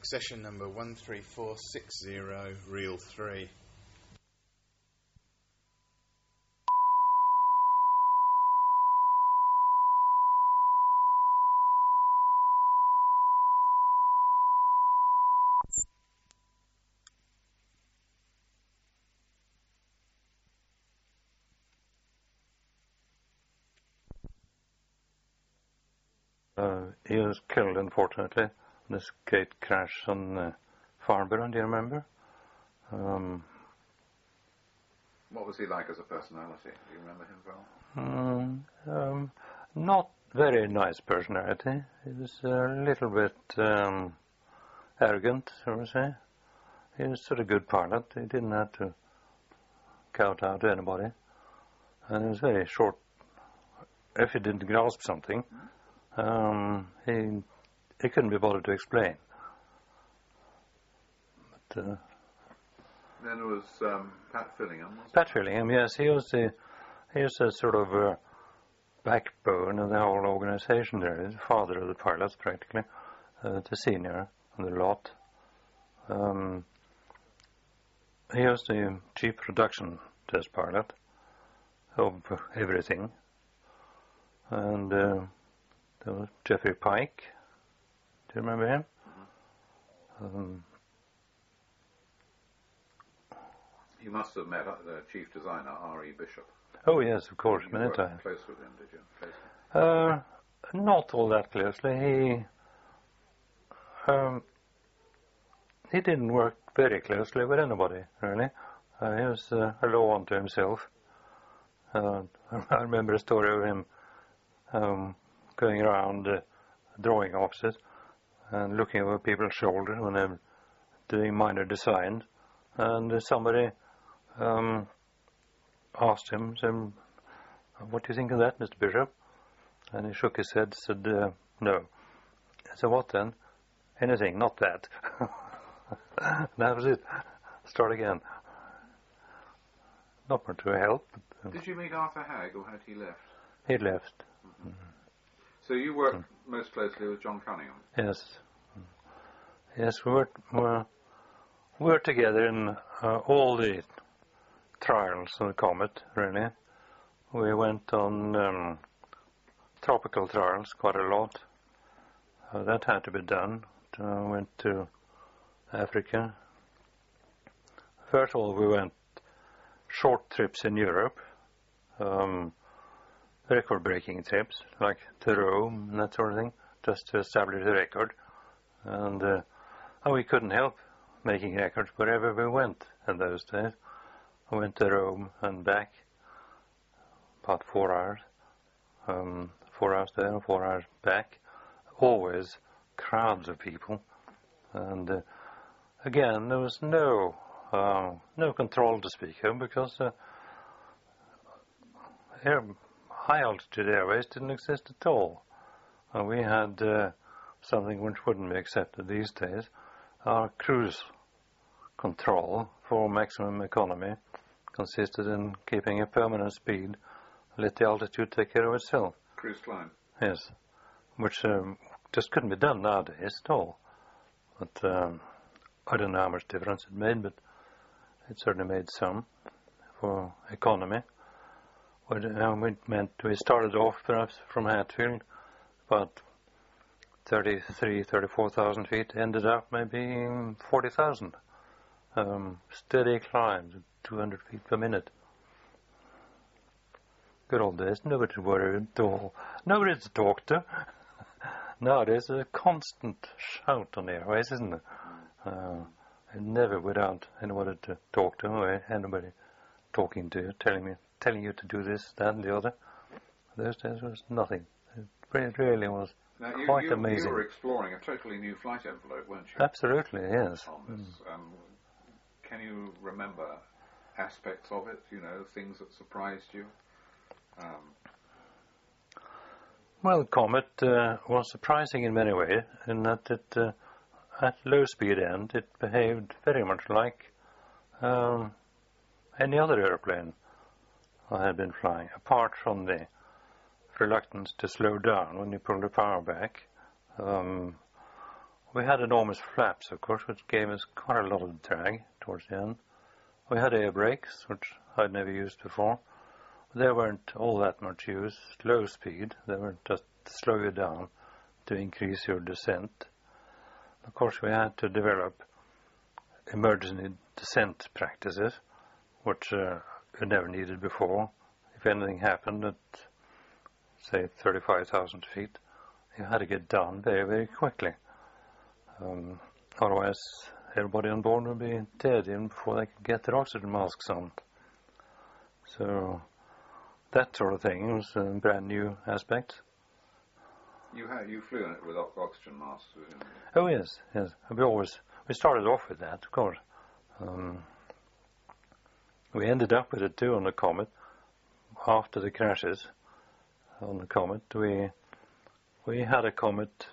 Session number 13460, reel 3. He was killed, unfortunately, in this gate crash on Farnborough. Do you remember? What was he like as a personality? Do you remember him well? Not very nice personality. He was a little bit arrogant, shall we say. He was sort of good pilot. He didn't have to kowtow to anybody. And he was very short. If he didn't grasp something, he couldn't be bothered to explain. But, then there was Pat Fillingham. Pat Fillingham, yes, he was a sort of backbone of the whole organisation there. He's the father of the pilots, practically, the senior on the lot. He was the chief production test pilot of everything. And there was Geoffrey Pike. Do you remember him? Mm-hmm. You must have met the chief designer, R.E. Bishop. Oh, yes, of course, many times. You worked close with him, did you? Not all that closely. He didn't work very closely with anybody, really. He was a law unto himself. I remember a story of him going around drawing offices and looking over people's shoulders when they're doing minor designs. And somebody asked him, said, "What do you think of that, Mr. Bishop?" And he shook his head, said, "No." I said, "What then?" "Anything, not that." That was it. Start again. Not much to help. Did you meet Arthur Hagg, or had he left? He left. Mm-hmm. So you worked most closely with John Cunningham? Yes. Yes, we were together in all the trials of the Comet, really. We went on tropical trials quite a lot. That had to be done. Went to Africa. First of all, we went short trips in Europe, record-breaking trips, like to Rome and that sort of thing, just to establish a record. And we couldn't help making records wherever we went in those days. I went to Rome and back, about 4 hours. 4 hours there and 4 hours back. Always crowds of people. And again, there was no control to speak of, because high-altitude airways didn't exist at all. We had something which wouldn't be accepted these days. Our cruise control for maximum economy consisted in keeping a permanent speed, let the altitude take care of itself. Cruise climb? Yes, which just couldn't be done nowadays at all. But I don't know how much difference it made, but it certainly made some for economy. We started off perhaps from Hatfield, about 34,000 feet, ended up maybe 40,000. Steady climbs, 200 feet per minute. Good old days, nobody worried at all. Nobody to talk to. Nowadays, there's a constant shout on the airways, isn't it? Never without anybody to talk to, or anybody talking to you, telling you to do this, that, and the other. Those days was nothing. It really was quite amazing. You were exploring a totally new flight envelope, weren't you? Absolutely, yes. Can you remember aspects of it, things that surprised you? Well, the Comet was surprising in many ways, in that it, at low speed end, it behaved very much like any other airplane I had been flying, apart from the reluctance to slow down when you pull the power back. we had enormous flaps, of course, which gave us quite a lot of drag towards the end. We had air brakes, which I'd never used before. They weren't all that much used. Low speed, they were just to slow you down to increase your descent. Of course, we had to develop emergency descent practices, which we never needed before. If anything happened at, say, 35,000 feet, you had to get down very, very quickly. Otherwise, everybody on board would be dead even before they could get their oxygen masks on. So that sort of thing was a brand new aspect. You flew in it with oxygen masks, didn't you? Oh yes. We started off with that, of course. We ended up with it too on the Comet. After the crashes on the Comet, we had a Comet,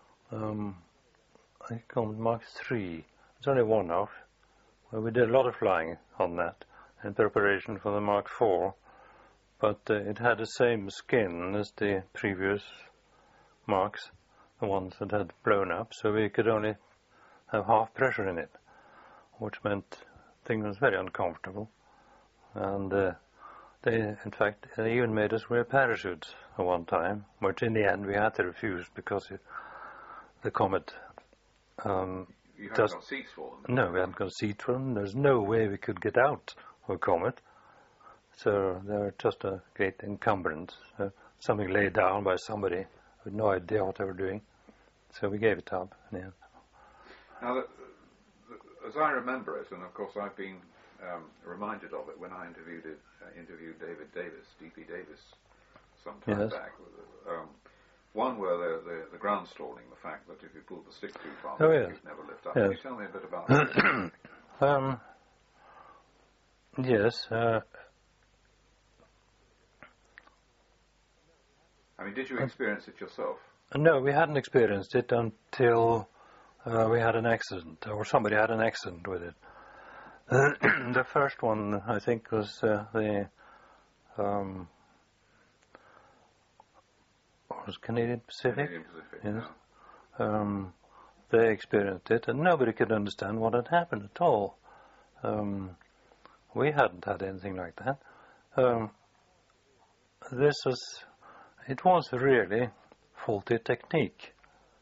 I think Comet Mark III. It's only one off. Well, we did a lot of flying on that in preparation for the Mark IV, but it had the same skin as the previous Marks, the ones that had blown up, so we could only have half pressure in it, which meant things was very uncomfortable. And they even made us wear parachutes at one time, which in the end we had to refuse because the Comet. You haven't got seats for them? No, we hadn't got a seat for them. There's no way we could get out of a Comet. So they were just a great encumbrance. Something laid down by somebody with no idea what they were doing. So we gave it up. Yeah. Now, as I remember it, and of course I've been reminded of it when I interviewed David Davis, D.P. Davis, some time back. One were the ground stalling, the fact that if you pulled the stick too far, you'd never lift up. Can you tell me a bit about that? Yes. I mean, did you experience it yourself? No, we hadn't experienced it until we had an accident, or somebody had an accident with it. The first one, I think, was was Canadian Pacific. Canadian Pacific, yes. Yeah. They experienced it, and nobody could understand what had happened at all. We hadn't had anything like that. It was really faulty technique.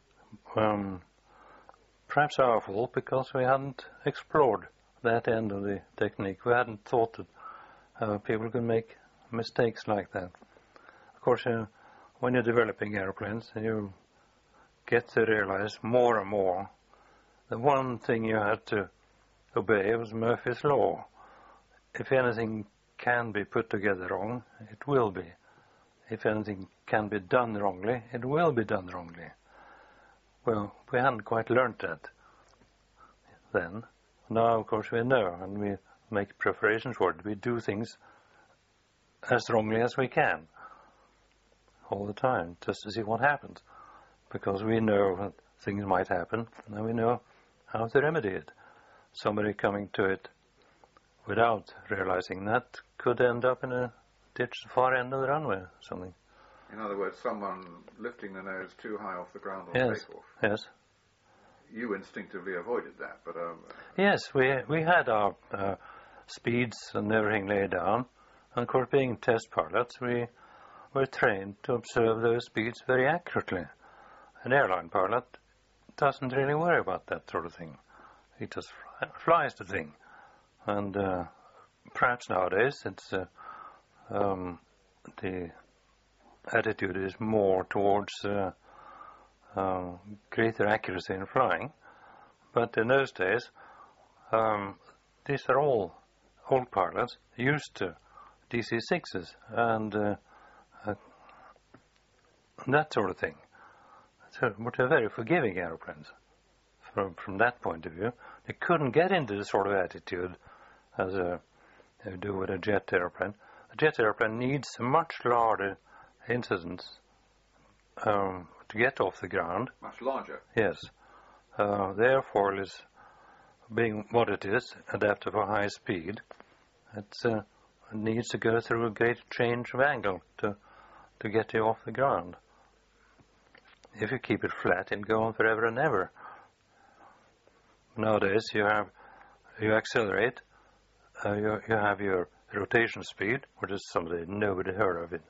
Perhaps our fault because we hadn't explored that end of the technique. We hadn't thought that people could make mistakes like that. Of course, when you're developing airplanes, you get to realize more and more the one thing you had to obey was Murphy's Law. If anything can be put together wrong, it will be. If anything can be done wrongly, it will be done wrongly. Well, we hadn't quite learned that then. Now, of course, we know, and we make preparations for it. We do things as wrongly as we can all the time, just to see what happens, because we know that things might happen, and we know how to remedy it. Somebody coming to it without realizing that could end up in a ditch at the far end of the runway or something. In other words, someone lifting the nose too high off the ground on takeoff. Yes. You instinctively avoided that, but... Yes, we had our speeds and everything laid down. And of course, being test pilots, we were trained to observe those speeds very accurately. An airline pilot doesn't really worry about that sort of thing. He just flies the thing. And perhaps nowadays it's the attitude is more towards greater accuracy in flying. But in those days, these are all old pilots used to DC-6s and that sort of thing. So, but they're very forgiving airplanes from that point of view. They couldn't get into the sort of attitude as they do with a jet airplane. A jet airplane needs a much larger incidence to get off the ground. Much larger? Yes. The airfoil is, being what it is, adapted for high speed. It needs to go through a great change of angle to get you off the ground. If you keep it flat, it'll go on forever and ever. nowadays you accelerate, you have your rotation speed, which is something nobody heard of in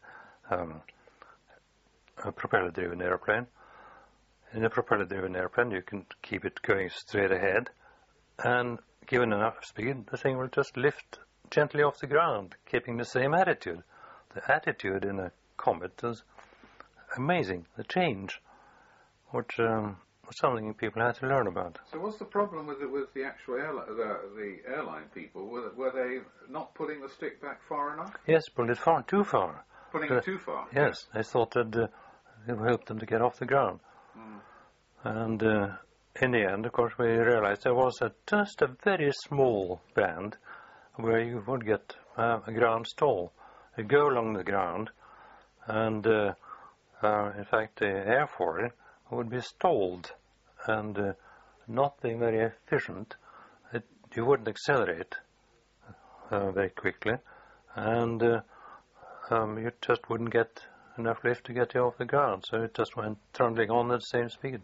a propeller-driven airplane. In a propeller-driven airplane, you can keep it going straight ahead, and given enough speed, the thing will just lift gently off the ground, keeping the same attitude. The attitude in a comet is amazing, the change, which was something people had to learn about. So what's the problem with the actual the airline people? Were they not pulling the stick back far enough? Yes, pulled it too far. Pulling it too far? Yes, they thought that it would help them to get off the ground. And in the end, of course, we realized there was just a very small band where you would get a ground stall. You go along the ground, and in fact, the airfoil would be stalled and not being very efficient. You wouldn't accelerate very quickly, and you just wouldn't get enough lift to get you off the ground, so it just went trundling on at the same speed.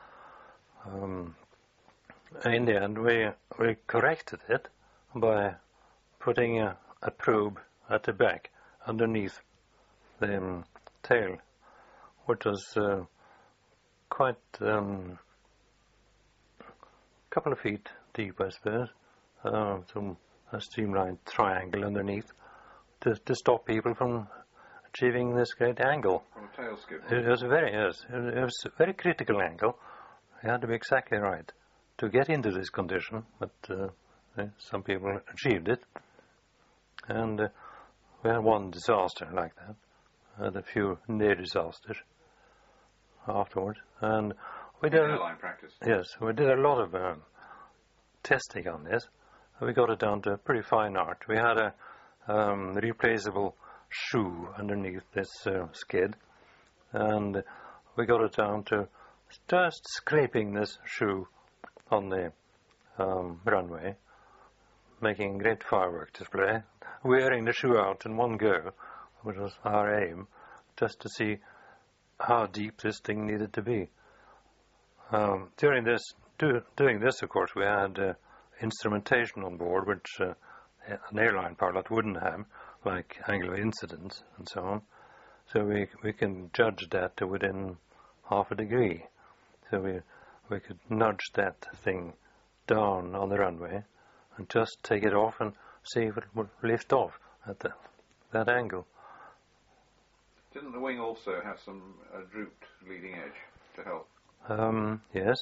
In the end, we corrected it by putting a probe at the back underneath the tail, which was quite a couple of feet deep, I suppose, some a streamlined triangle underneath to stop people from achieving this great angle. From a tail skip. It was a very critical angle. You had to be exactly right to get into this condition, but some people achieved it. And we had one disaster like that, and a few near disasters afterwards. And we did airline practice. Yes, we did a lot of testing on this. And we got it down to a pretty fine art. We had a replaceable shoe underneath this skid, and we got it down to just scraping this shoe on the runway, making a great firework display, wearing the shoe out in one go, which was our aim, just to see how deep this thing needed to be. Doing this, of course, we had instrumentation on board, which an airline pilot wouldn't have, like angle of incidence and so on. So we can judge that to within half a degree. So we could nudge that thing down on the runway and just take it off and see if it would lift off at that angle. Didn't the wing also have some drooped leading edge to help? Yes.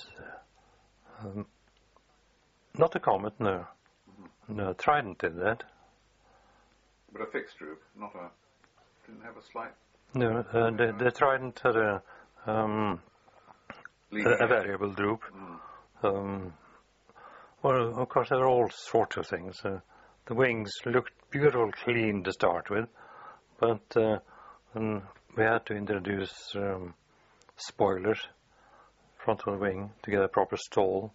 Not the Comet, no. Mm-hmm. No, Trident did that. But a fixed droop, didn't have a slight... No, the Trident had a variable droop. Well, of course, there are all sorts of things. The wings looked beautiful, clean to start with, but we had to introduce spoilers front of the wing to get a proper stall,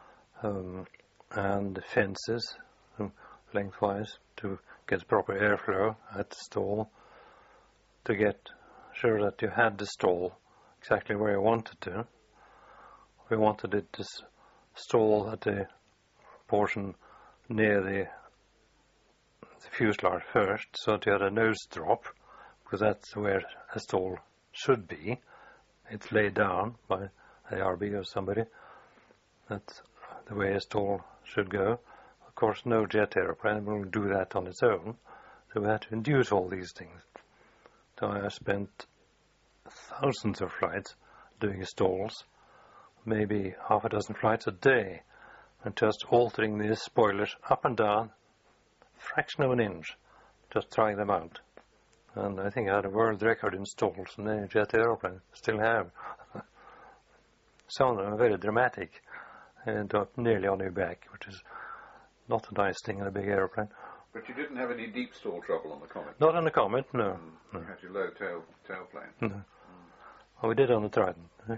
and fences lengthwise to get proper airflow at the stall, to get sure that you had the stall exactly where you wanted to. We wanted it to stall at the portion near the fuselage first, so that you had a nose drop, because that's where a stall should be. It's laid down by ARB or somebody. That's the way a stall should go. Of course, no jet airplane will do that on its own, so we had to induce all these things. So I spent thousands of flights doing stalls, maybe half a dozen flights a day, and just altering these spoilers up and down, fraction of an inch, just trying them out. And I think I had a world record in stalls in the jet aeroplane. Still have. Some of them are very dramatic, and nearly on your back, which is not a nice thing in a big aeroplane. But you didn't have any deep stall trouble on the Comet? Not on the Comet, no. You had your low tailplane? No. Well, we did on the Trident. Yeah.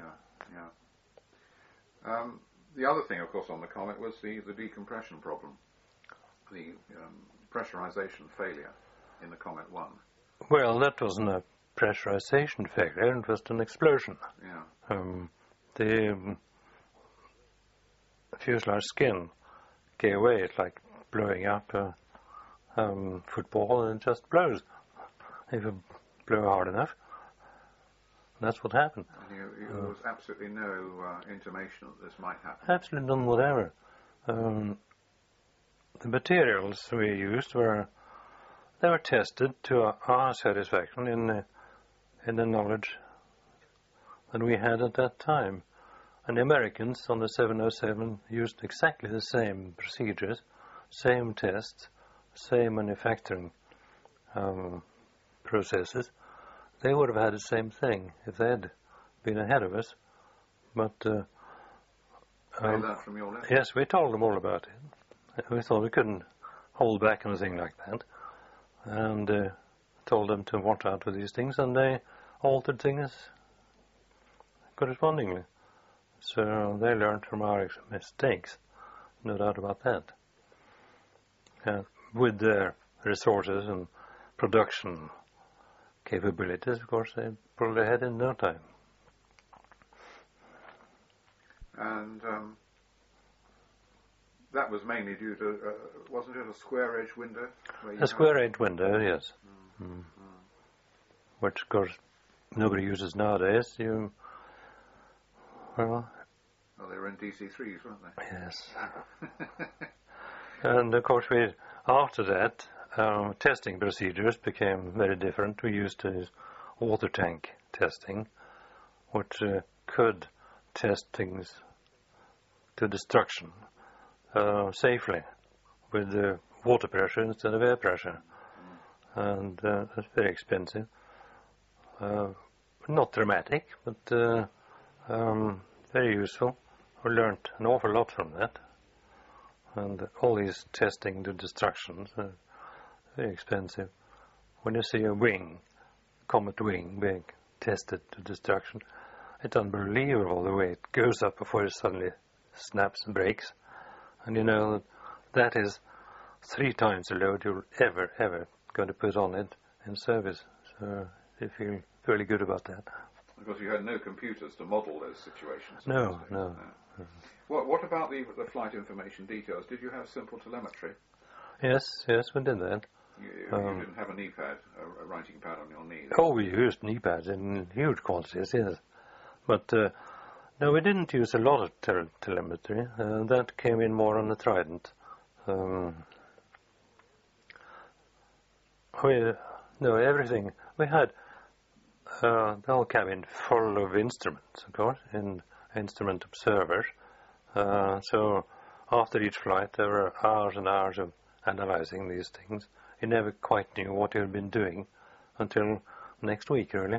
The other thing, of course, on the Comet was the decompression problem, the pressurization failure in the Comet 1. Well, that wasn't a pressurization failure, it was an explosion. Yeah. fuselage skin gave way. It's like blowing up a football, and it just blows if you blow hard enough. That's what happened. And there was absolutely no intimation that this might happen? Absolutely none whatever. The materials we used were tested to our satisfaction in the knowledge that we had at that time. And the Americans on the 707 used exactly the same procedures, same tests, same manufacturing processes. They would have had the same thing if they had been ahead of us. But that from your letter? Yes, we told them all about it. We thought we couldn't hold back anything like that, and told them to watch out for these things, and they altered things correspondingly. So they learned from our mistakes, no doubt about that. With their resources and production capabilities, of course, they pulled ahead in no time. And that was mainly due to, wasn't it a square-edge window? A square-edge window, yes. Which, of course, nobody uses nowadays. Well, they were in DC-3s, weren't they? Yes. And, of course, after that, testing procedures became very different. We used water tank testing, which could test things to destruction safely with water pressure instead of air pressure. And that's very expensive. Not dramatic, but very useful. We learned an awful lot from that. And all these testing to destructions are very expensive. When you see a wing, comet wing, being tested to destruction, it's unbelievable the way it goes up before it suddenly snaps and breaks. And you know that is 3 times the load you're ever going to put on it in service. So you feel fairly good about that. Because you had no computers to model those situations. No. What about the flight information details? Did you have simple telemetry? Yes, we did that. You didn't have a knee pad, a writing pad on your knee? Oh, we used knee pads in huge quantities, yes. But no, we didn't use a lot of telemetry. That came in more on the Trident. Everything. We had the whole cabin full of instruments, of course, and instrument observers. So after each flight, there were hours and hours of analyzing these things. You never quite knew what you had been doing until next week, really.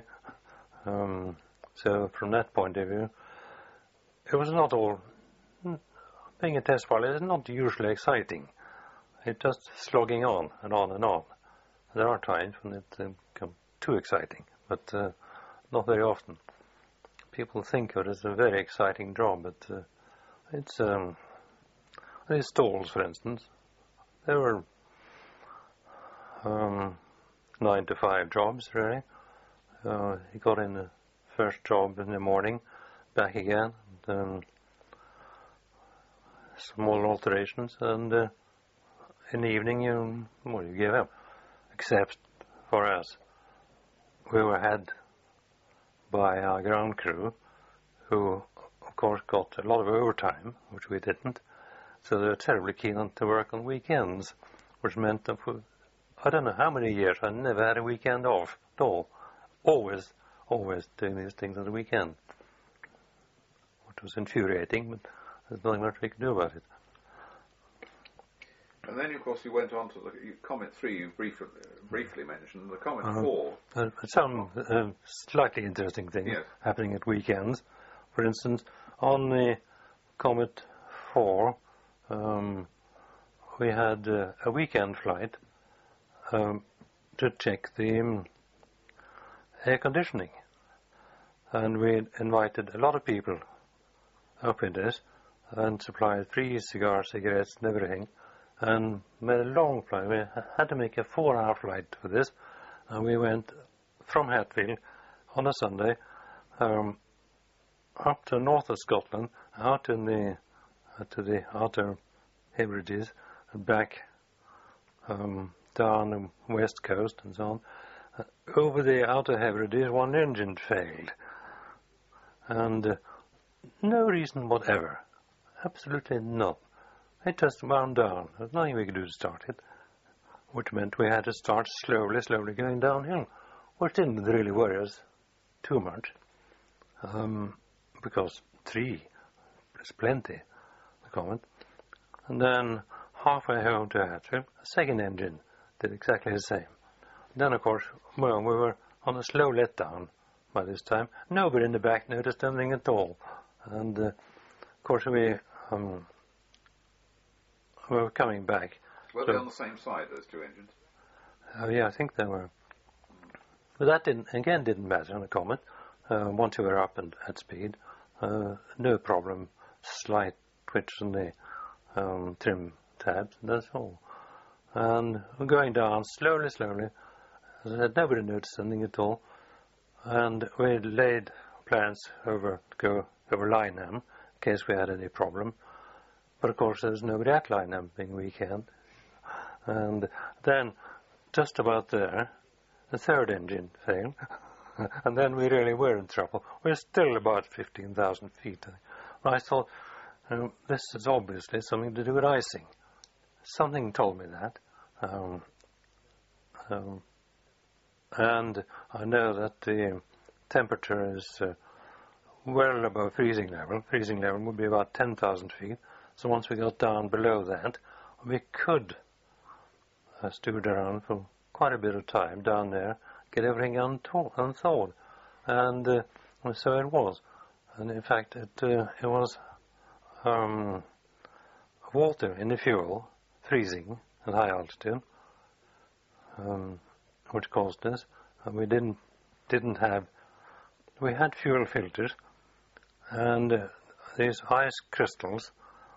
So from that point of view, it was not all... Being a test pilot is not usually exciting. It's just slogging on and on and on. There are times when it becomes too exciting, but not very often. People think of it as a very exciting job, but it's... these stalls, for instance, they were 9 to 5 jobs, really. You got in the first job in the morning, back again, and, small alterations, and in the evening you give up. Except for us, we were had by our ground crew, who of course got a lot of overtime, which we didn't. So they were terribly keen on to work on weekends, which meant that for I don't know how many years I never had a weekend off at all. Always doing these things on the weekend. Which was infuriating, but there's nothing much we could do about it. And then, of course, you went on to the Comet 3 you briefly mentioned, the Comet 4. Some slightly interesting things happening at weekends. For instance, on the Comet 4, we had a weekend flight to check the air conditioning. And we invited a lot of people up in this and supplied free cigars, cigarettes and everything, and made a long flight. We had to make a 4-hour flight for this, and we went from Hatfield on a Sunday up to north of Scotland, out in the to the Outer Hebrides and back down the west coast and so on. Over the Outer Hebrides, one engine failed, and no reason whatever, absolutely none. It just wound down. There was nothing we could do to start it, which meant we had to start slowly going downhill, which didn't really worry us too much, because 3 is plenty, the Comet. And then halfway home to Hatfield, a second engine did exactly the same. Then, of course, well, we were on a slow letdown by this time. Nobody in the back noticed anything at all. And, of course, we were coming back. Were they on the same side, those 2 engines? Yeah, I think they were. But that didn't matter on the Comet. Once we were up and at speed, no problem. Slight twitch on the trim tabs, that's all. And we're going down slowly. As I said, nobody noticed anything at all. And we laid plans to go over Lyneham in case we had any problem. But of course, there was nobody at Lyneham being weekend. And then, just about there, the third engine failed. And then we really were in trouble. We're still about 15,000 feet. I thought, this is obviously something to do with icing. Something told me that. And I know that the temperature is well above freezing level. Freezing level would be about 10,000 feet. So once we got down below that, we could stewed around for quite a bit of time down there, get everything unthawed. And so it was. And in fact, it was water in the fuel, freezing at high altitude, which caused this. And we we had fuel filters, and these ice crystals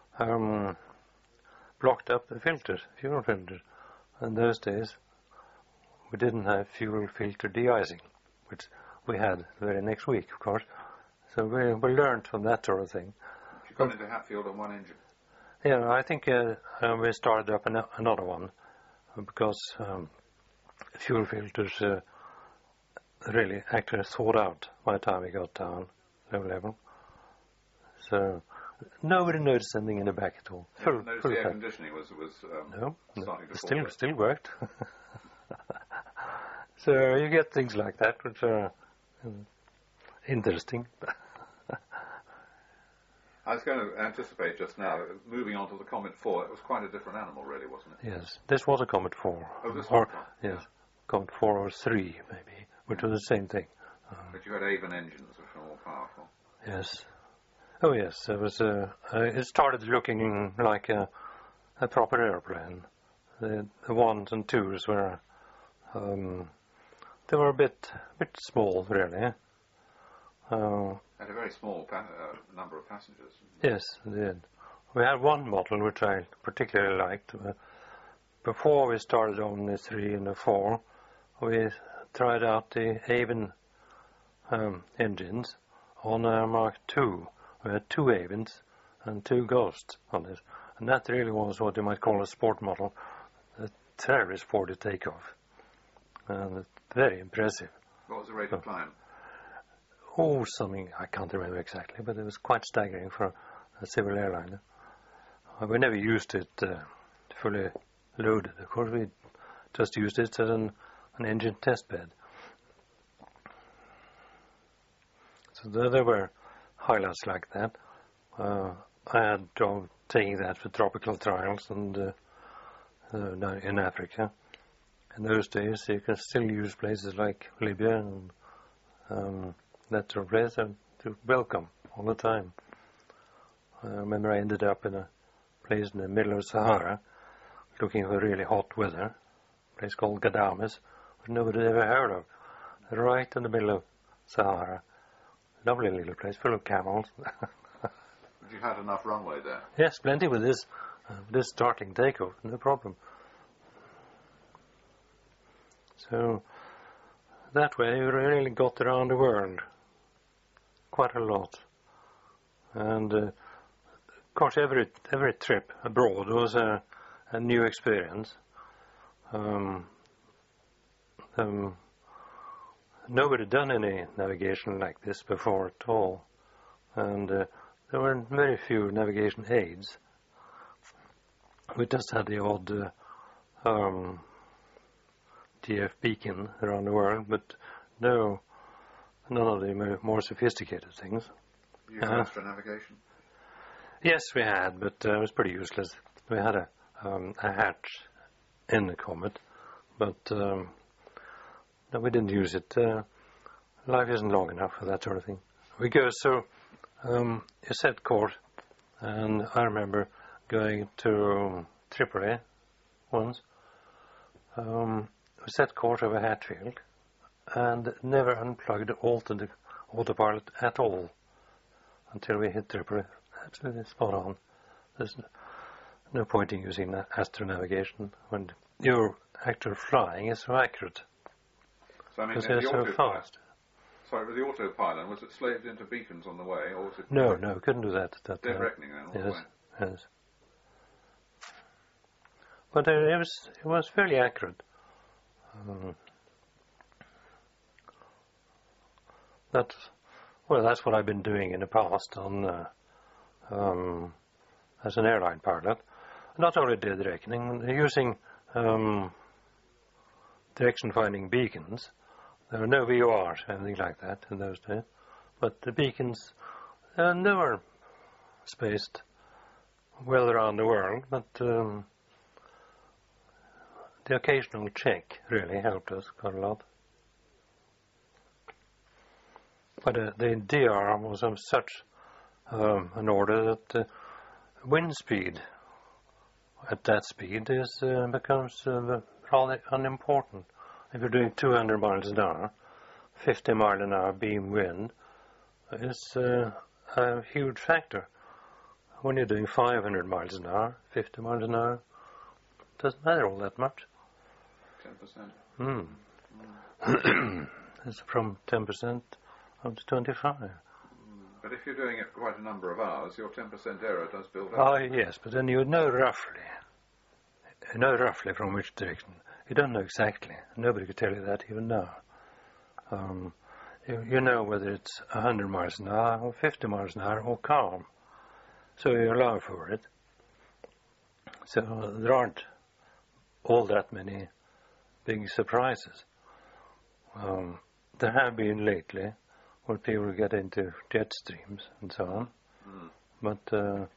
blocked up the fuel filters. In those days, we didn't have fuel filter de-icing, which we had the very next week, of course. So we learned from that sort of thing. You got into Hatfield on one engine? Yeah, I think we started up another one because fuel filters really actually thawed out by the time we got down low level. So nobody noticed anything in the back at all. You noticed the air conditioning was starting to fall. Still worked. So you get things like that, which are interesting. I was going to anticipate just now, moving on to the Comet 4, it was quite a different animal, really, wasn't it? Yes, this was a Comet 4. Oh, this was yes, Comet 4 or 3, maybe, which was the same thing. But you had Avon engines, which were more powerful. Yes. Oh, yes, it was. It started looking like a proper airplane. The 1s and 2s were, they were a bit small, really. Had a very small number of passengers. Yes, it did. We had one model which I particularly liked. Before we started on the 3 and the 4, we tried out the Avon engines on a Mark II. We had 2 Avons and 2 Ghosts on this. And that really was what you might call a sport model. A very sporty takeoff. And very impressive. What was the rate of climb? Oh, something, I can't remember exactly, but it was quite staggering for a civil airliner. We never used it fully loaded. Of course, we just used it as an engine test bed. So there were highlights like that. I had job taking that for tropical trials and in Africa. In those days, you can still use places like Libya and that sort of place to welcome all the time. I remember I ended up in a place in the middle of Sahara looking for really hot weather, a place called Ghadames, which nobody had ever heard of, right in the middle of Sahara. Lovely little place, full of camels. But you had enough runway there? Yes, plenty with this starting takeoff, no problem. So that way we really got around the world quite a lot. And course, every trip abroad was a new experience. Nobody had done any navigation like this before at all, and there were very few navigation aids. We just had the odd DF beacon around the world, but none of the more sophisticated things. You had extra navigation? Yes, we had, but it was pretty useless. We had a hatch in the Comet, but no, we didn't use it. Life isn't long enough for that sort of thing. We go, so you set course, and I remember going to Tripoli once. We set course over Hatfield, and never unplugged the autopilot at all until we hit Tripoli. Absolutely spot on. There's no point in using astronavigation when your actual flying is so accurate. So I mean, because they're so fast. Sorry, with the autopilot, was it slaved into beacons on the way, or was it? No, couldn't do that. Dead reckoning then, all the way. Yes. But it was fairly accurate. That's what I've been doing in the past as an airline pilot. Not only dead reckoning, using direction-finding beacons. There were no VORs or anything like that in those days, but the beacons they were spaced well around the world, but the occasional check really helped us quite a lot. But the DR was of such an order that wind speed at that speed becomes rather unimportant. If you're doing 200 miles an hour, 50 mile an hour beam wind is a huge factor. When you're doing 500 miles an hour, 50 miles an hour, it doesn't matter all that much. 10%. It's from 10% up to 25. But if you're doing it quite a number of hours, your 10% error does build up. Oh, yes, but then you know roughly from which direction. You don't know exactly. Nobody could tell you that even now. You know whether it's 100 miles an hour or 50 miles an hour or calm. So you allow for it. So there aren't all that many big surprises. There have been lately where people get into jet streams and so on. But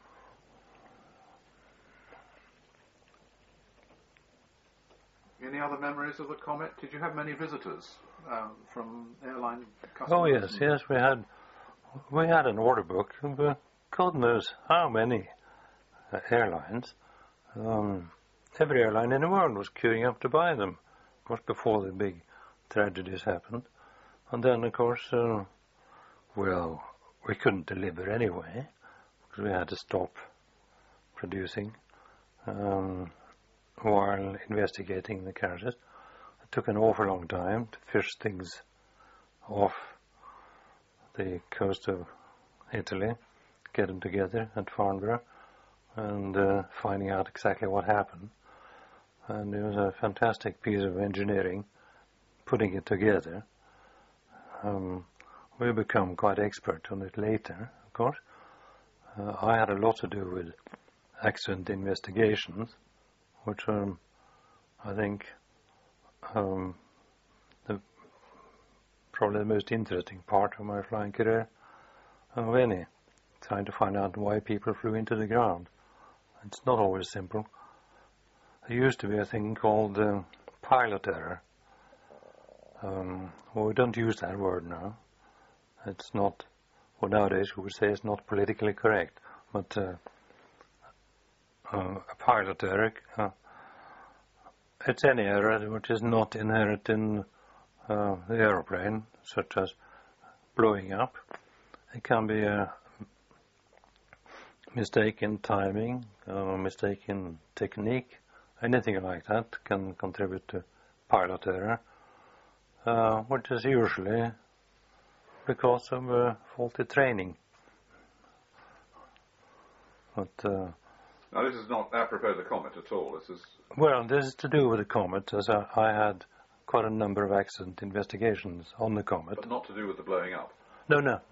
any other memories of the Comet? Did you have many visitors from airline customers? Oh yes, we had an order book. God knows how many airlines. Every airline in the world was queuing up to buy them. Of course, before the big tragedies happened, and then of course, we couldn't deliver anyway because we had to stop producing while investigating the crashes. It took an awful long time to fish things off the coast of Italy, get them together at Farnborough, and finding out exactly what happened. And it was a fantastic piece of engineering, putting it together. We become quite expert on it later, of course. I had a lot to do with accident investigations, which are, I think, probably the most interesting part of my flying career of any, trying to find out why people flew into the ground. It's not always simple. There used to be a thing called pilot error. We don't use that word now. It's not, nowadays we would say it's not politically correct, but a pilot error, it's any error which is not inherent in the aeroplane, such as blowing up. It can be a mistake in timing, a mistake in technique. Anything like that can contribute to pilot error, which is usually because of faulty training. But now this is not apropos of the comet at all. This is this is to do with the comet, as I had quite a number of accident investigations on the comet. But not to do with the blowing up. No.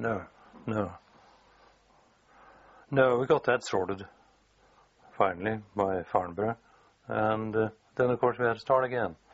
We got that sorted finally by Farnborough, and then of course we had to start again.